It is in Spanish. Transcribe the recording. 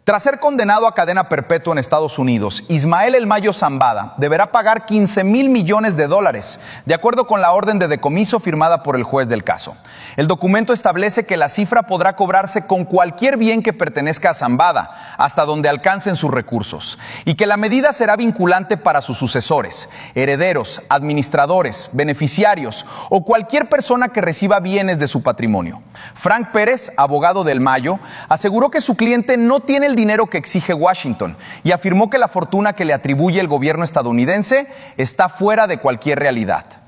Tras ser condenado a cadena perpetua en Estados Unidos, Ismael El Mayo Zambada deberá pagar $15,000 millones, de acuerdo con la orden de decomiso firmada por el juez del caso. El documento establece que la cifra podrá cobrarse con cualquier bien que pertenezca a Zambada, hasta donde alcancen sus recursos, y que la medida será vinculante para sus sucesores, herederos, administradores, beneficiarios o cualquier persona que reciba bienes de su patrimonio. Frank Pérez, abogado del Mayo, aseguró que su cliente no tiene el dinero que exige Washington y afirmó que la fortuna que le atribuye el gobierno estadounidense está fuera de cualquier realidad.